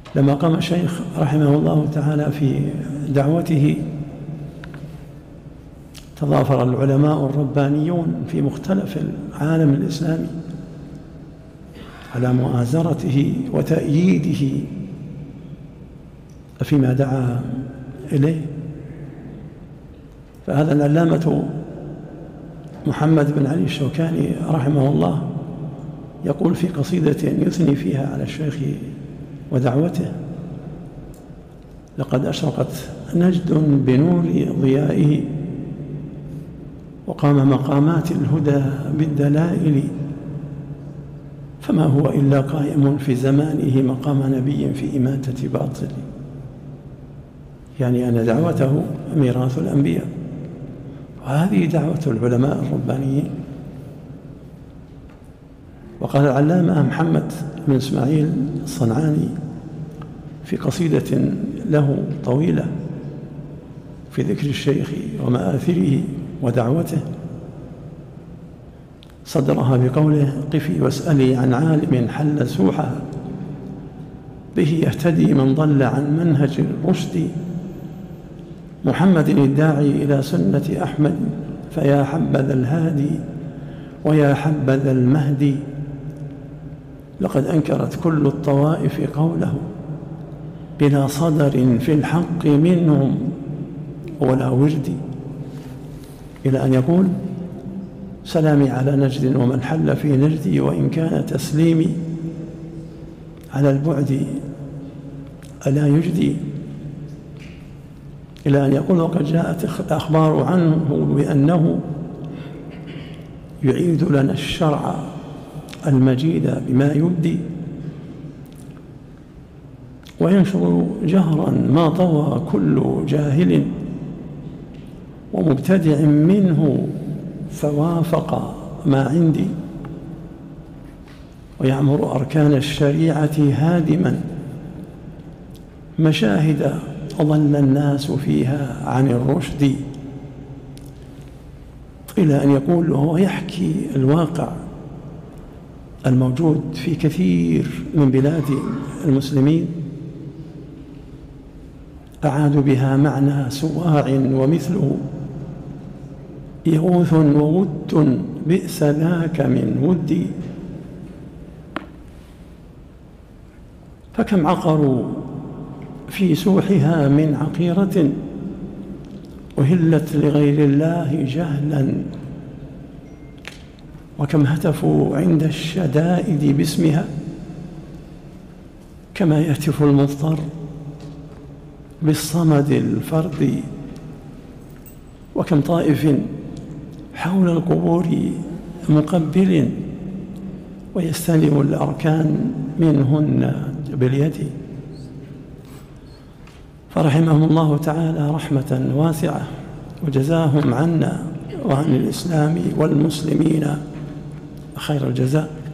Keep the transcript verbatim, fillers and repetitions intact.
لما قام الشيخ رحمه الله تعالى في دعوته تضافر العلماء الربانيون في مختلف العالم الإسلامي على مؤازرته وتأييده فيما دعا إليه. فهذا العلامة محمد بن علي الشوكاني رحمه الله يقول في قصيدة يثني فيها على الشيخ ودعوته: لقد أشرقت نجد بنور ضيائه وقام مقامات الهدى بالدلائل، فما هو إلا قائم في زمانه مقام نبي في إماتة باطل. يعني أن دعوته ميراث الأنبياء، وهذه دعوة العلماء الربانيين. وقال العلامة محمد بن إسماعيل الصنعاني في قصيدة له طويلة في ذكر الشيخ ومآثره ودعوته، صدرها بقوله: قفي واسألي عن عالم حل سوحها، به يهتدي من ضل عن منهج الرشد، محمد الداعي إلى سنة أحمد، فيا حبذا الهادي ويا حبذا المهدي، لقد أنكرت كل الطوائف قوله، بلا صدر في الحق منهم ولا ورد. إلى أن يقول: سلامي على نجد ومن حل في نجدي، وإن كان تسليمي على البعد ألا يجدي. إلى أن يقول: وقد جاءت الأخبار عنه بأنه يعيد لنا الشرع المجيد بما يبدي، وينشر جهرا ما طوى كل جاهل، ومبتدع منه فوافق ما عندي، ويعمر أركان الشريعة هادما، مشاهد ضل الناس فيها عن الرشد. إلى أن يقول وهو يحكي الواقع الموجود في كثير من بلاد المسلمين، أعادوا بها معنى سواع ومثله، يغوث وود بئس ذاك من ودي، فكم عقروا في سوحها من عقيرة، أهلت لغير الله جهلا، وكم هتفوا عند الشدائد باسمها، كما يهتف المضطر بالصمد الفرد، وكم طائف حول القبور مقبل، ويستلم الأركان منهن باليد. فرحمهم الله تعالى رحمة واسعة، وجزاهم عنا وعن الإسلام والمسلمين خير الجزاء.